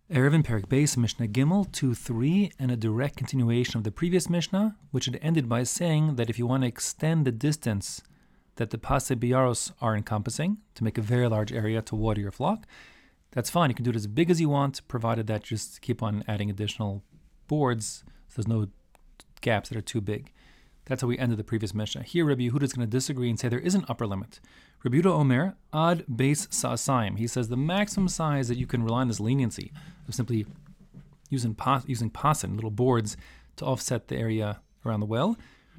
Erevin Perik Beis, Mishnah Gimel 2-3, and a direct continuation of the previous Mishnah, which had ended by saying that if you want to extend the distance that the Pasei Biyaros are encompassing to make a very large area to water your flock, that's fine. You can do it as big as you want, provided that you just keep on adding additional boards so there's no gaps that are too big. That's how we ended the previous Mishnah. Here, Rabbi Yehuda is going to disagree and say there is an upper limit. Rabbi Yehuda Omer, ad beis sa'asayim. He says the maximum size that you can rely on this leniency of simply using pasin, little boards, to offset the area around the well,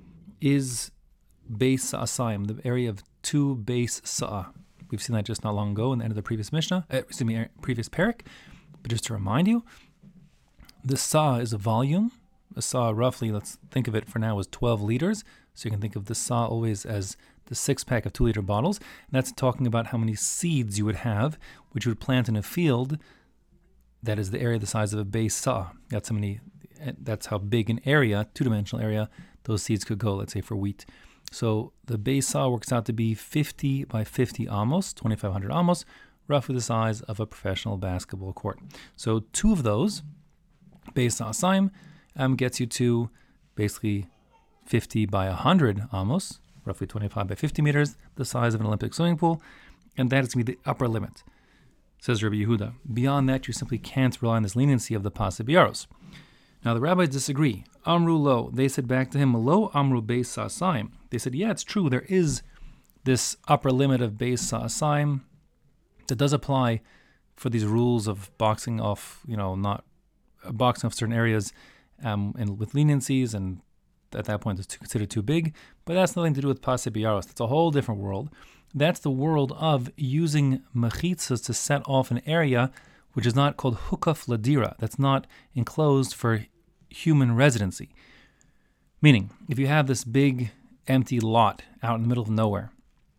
is beis sa'asayim, the area of 2 beis sa'a. We've seen that just not long ago in the end of the previous Mishnah, previous parak. But just to remind you, the sa'a is a volume. A saw roughly, let's think of it for now, as 12 liters. So you can think of the saw always as the 6-pack of 2-liter bottles. And that's talking about how many seeds you would have, which you would plant in a field that is the area the size of a beis saw. That's how big an area, two-dimensional area, those seeds could go, let's say for wheat. So the beis saw works out to be 50 by 50 amos, 2,500 amos, roughly the size of a professional basketball court. So 2 of those, beis sa'asayim, gets you to basically 50 by 100 amos, roughly 25 by 50 meters, the size of an Olympic swimming pool, and that is going to be the upper limit, says Rabbi Yehuda. Beyond that, you simply can't rely on this leniency of the Pasei Biyaros. Now, the rabbis disagree. Amru lo, they said back to him, lo amru beis sa'asayim. They said, yeah, it's true, there is this upper limit of beis sa'asayim that does apply for these rules of boxing off, not boxing off certain areas, and with leniencies, and at that point it's considered too big. But that's nothing to do with Pasei Biyaros. That's a whole different world. That's the world of using mechitzas to set off an area which is not called hukaf ladira. That's not enclosed for human residency. Meaning, if you have this big empty lot out in the middle of nowhere,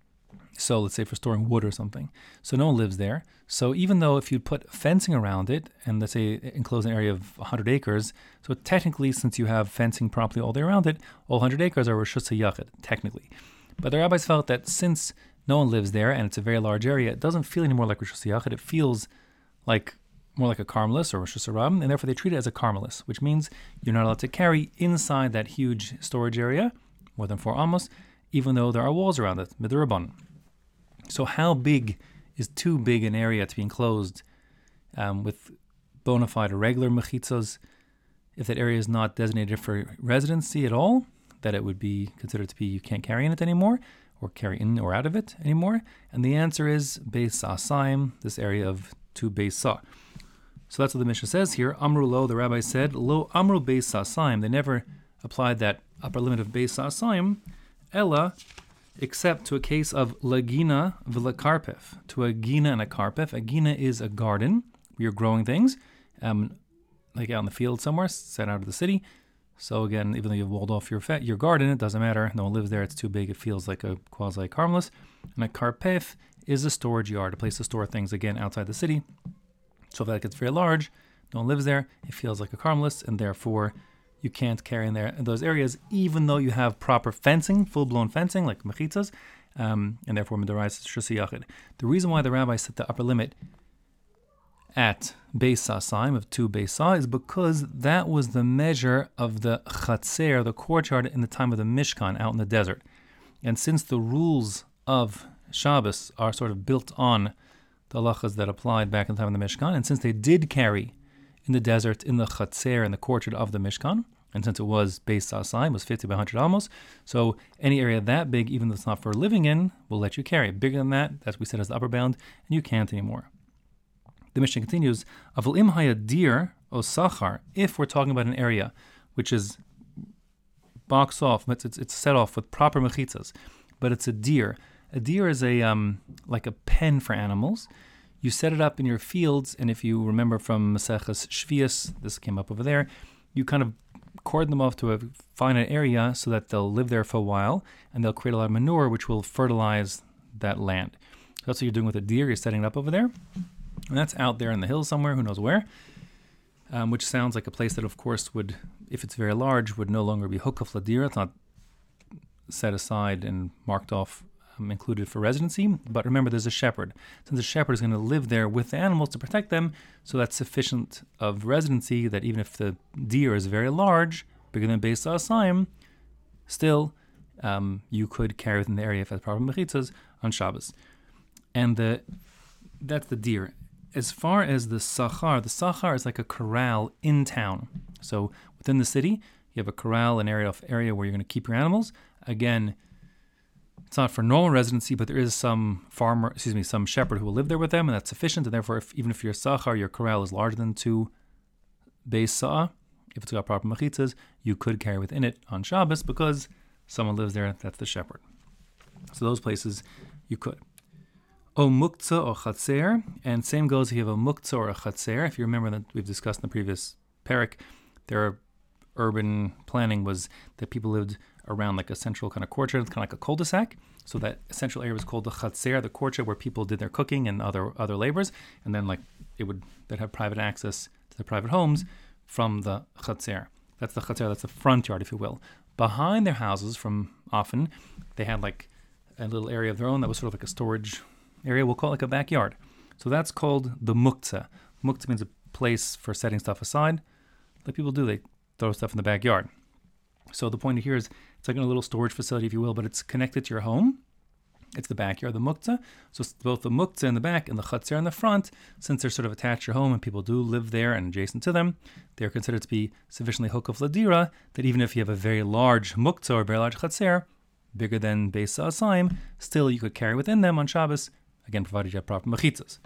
so let's say for storing wood or something, so no one lives there. So even though if you put fencing around it, and let's say enclose an area of 100 acres, so technically since you have fencing properly all the way around it, all 100 acres are Reshus HaYachid, technically. But the rabbis felt that since no one lives there and it's a very large area, it doesn't feel anymore like Reshus HaYachid, it feels like more like a karmelis or Reshus HaRabim, and therefore they treat it as a karmelis, which means you're not allowed to carry inside that huge storage area, more than 4 amos, even though there are walls around it, midrabanan. So how big is too big an area to be enclosed with bona fide regular mechitzos, if that area is not designated for residency at all, that it would be considered to be you can't carry in it anymore, or carry in or out of it anymore? And the answer is beis sa'asayim, this area of 2 beis saw. So that's what the Mishnah says here. Amru lo, the rabbi said, lo amru beis sa'asayim. They never applied that upper limit of beis sa'asayim, ella, except to a case of lagina v'lakarpef, to a gina and a karpef. A gina is a garden where you're growing things, like out in the field somewhere, set out of the city. So again, even though you've walled off your garden, it doesn't matter. No one lives there. It's too big. It feels like a quasi-karmelis. And a karpef is a storage yard, a place to store things, again, outside the city. So if that gets very large, no one lives there, it feels like a karmelis, and therefore you can't carry in those areas, even though you have proper fencing, full-blown fencing, like mechitzas, and therefore midorais Reshus HaYachid. The reason why the rabbi set the upper limit at beis sa'asayim of 2 beis saw is because that was the measure of the chatzer, the courtyard, in the time of the Mishkan out in the desert. And since the rules of Shabbos are sort of built on the halachas that applied back in the time of the Mishkan, and since they did carry in the desert, in the chatzer, in the courtyard of the Mishkan, and since it was beis sa'asayim, was 50 by 100 amos, so any area that big, even though it's not for living in, will let you carry. Bigger than that, that's what we said as the upper bound, and you can't anymore. The Mishnah continues, Avol im hayadir o sachar, if we're talking about an area which is boxed off, it's set off with proper mechitzas, but it's a deer. A deer is like a pen for animals. You set it up in your fields, and if you remember from Maseches Shvius, this came up over there, you kind of cordon them off to a finite area so that they'll live there for a while, and they'll create a lot of manure, which will fertilize that land. So that's what you're doing with a deer. You're setting it up over there, and that's out there in the hills somewhere, who knows where, which sounds like a place that, of course, would, if it's very large, would no longer be hukaf ladira. It's not set aside and marked off included for residency. But remember, there's a shepherd. Since the shepherd is going to live there with the animals to protect them, so that's sufficient of residency that even if the deer is very large, bigger than Beis Sa'asayim, still you could carry within the area if it's proper mechitzas on Shabbos. And that's the deer. As far as the sachar is like a corral in town. So within the city, you have a corral, an area where you're going to keep your animals. Again, it's not for normal residency, but there is some shepherd who will live there with them, and that's sufficient. And therefore, even if your sachar, your corral is larger than 2 Beis Sa'ah, if it's got proper mechitzas, you could carry within it on Shabbos because someone lives there. That's the shepherd. So those places you could. O muktzah or chatzer, and same goes if you have a muktzah or a chatzer. If you remember that we've discussed in the previous parak, their urban planning was that people lived around like a central kind of courtyard, kind of like a cul-de-sac. So that central area was called the chatzer, the courtyard where people did their cooking and other labors, and then they'd have private access to their private homes from the chatzer. That's the chatzer, that's the front yard, if you will. Behind their houses, often, they had like a little area of their own that was sort of like a storage area, we'll call it like a backyard. So that's called the muktzah. Muktzah means a place for setting stuff aside. Like people do, they throw stuff in the backyard. So the point here is it's like a little storage facility, if you will, but it's connected to your home. It's the backyard, the muktzah. So it's both the muktzah in the back and the chatzer in the front, since they're sort of attached to your home and people do live there and adjacent to them, they're considered to be sufficiently hukuf ladira that even if you have a very large muktzah or very large chatzer, bigger than Beis Sa'asayim, still you could carry within them on Shabbos, again, provided you have proper mechitzas.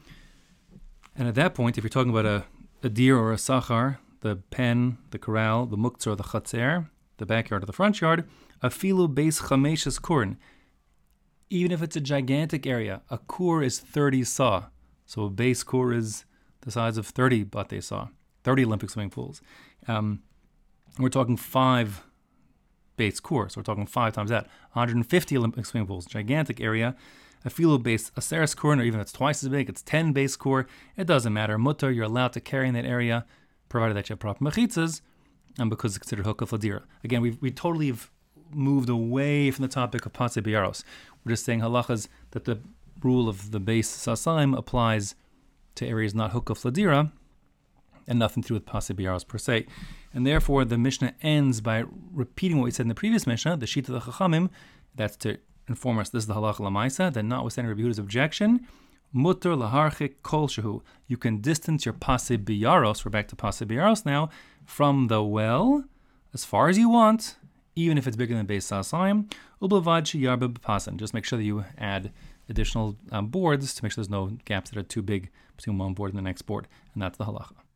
And at that point, if you're talking about a deer or a sachar, the pen, the corral, the muktzah or the chatzer, the backyard or the front yard, afilu beis chameshes kurn. Even if it's a gigantic area, a kur is 30 saw. So a base kur is the size of 30 batei saw, 30 Olympic swimming pools. We're talking 5 base kur, so we're talking 5 times that, 150 Olympic swimming pools, gigantic area. A filo base aseres kur, or even if it's twice as big, it's 10 base kur. It doesn't matter. Mutter, you're allowed to carry in that area, provided that you have proper mechitzas, and because it's considered hukaf ladira. Again, we totally have moved away from the topic of pasei biyaros. We're just saying halachas that the rule of the Beis Sa'asayim applies to areas not hukaf ladira, and nothing to do with pasei biyaros per se. And therefore, the Mishnah ends by repeating what we said in the previous Mishnah, the Shita of the Chachamim, that's to inform us this is the halacha lamaisa, that notwithstanding Rabbi Yehuda's objection, mutter laharchik kol shehu, you can distance your pasei biyaros, we're back to pasei biyaros now, from the well as far as you want, even if it's bigger than Beis Sa'asayim, ublevad sheyarba b'pasan. Just make sure that you add additional boards to make sure there's no gaps that are too big between one board and the next board, and that's the halacha.